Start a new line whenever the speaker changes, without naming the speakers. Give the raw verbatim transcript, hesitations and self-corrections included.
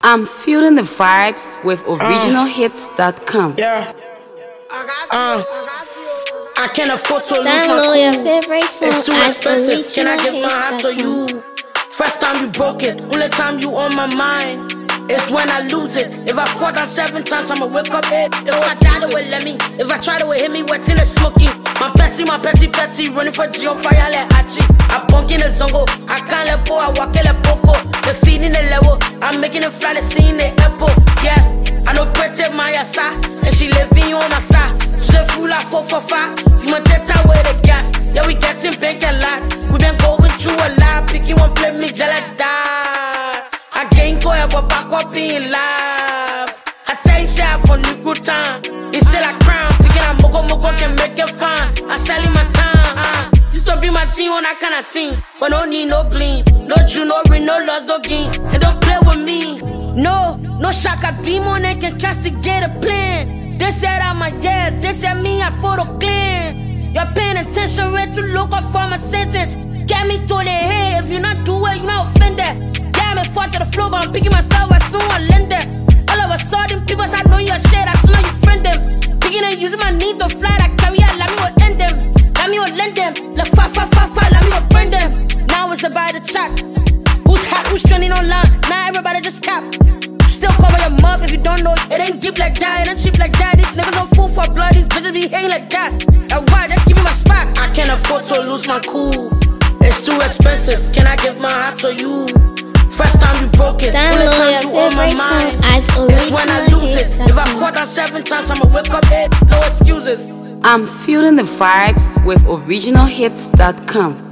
I'm feeling the vibes with original hits dot com.
Yeah. Uh, I can't afford to lose my
Download your
cool.
favorite song
It's too
at
expensive. Can I give my heart to
original hits dot com.
you? First time you broke it, only time you on my mind. It's when I lose it. If I fall down seven times, I'ma wake up eight. If I die, they will let me. If I try, they will hit me wet in the smoky. My petty, my petty, petty, running for Geo fire like Hachi. I bunk in the zongo, I can't let go, I walk in the popo. The feed in the level, I'm making it fly, the scene in the airport. Yeah, I know pretty my asa, and she living on my side. She's a fool like four for five. You my teta with the gas. Yeah, we getting big a lot. We been going through a lot. Picking one play me jelly. I can't go ever back up being live. I tell you that for new good time. It's still a crime. Picking a mogo mogo can make it fine. I sell in my time. Uh, used to be my team on that kind of team. But no need no bling. No true, no ring, no loss, no game. And don't play with me. No, no shaka demon and can castigate a plan. They said I'm a yeah, they said me I photo clean. You're paying attention, ready to look up for my sentence. Get me to the head. If you not do it, you not offended. I'm fought to the floor, but I'm picking myself as soon as I lend them. All of a sudden, people start knowing your shit, I soon you friend them. Picking and using my knee to fly, I carry out, let me will end them. Let me will lend them. Let fa fa fa fa, let me will burn them. Now it's about the chat. Who's hot, who's trending online? Now everybody just cap. Still cover your mouth if you don't know. It ain't deep like that, it ain't cheap like that. These niggas don't fool for blood, these bitches be hating like that. And why? Just give me my spot. I can't afford to lose my cool. It's too expensive. Can I give my heart to you? First time you broke it,
Download your favorite song at original hits dot com.
If I fall down seven times, I'ma wake up eight. No excuses.
I'm feeling the vibes with original hits dot com.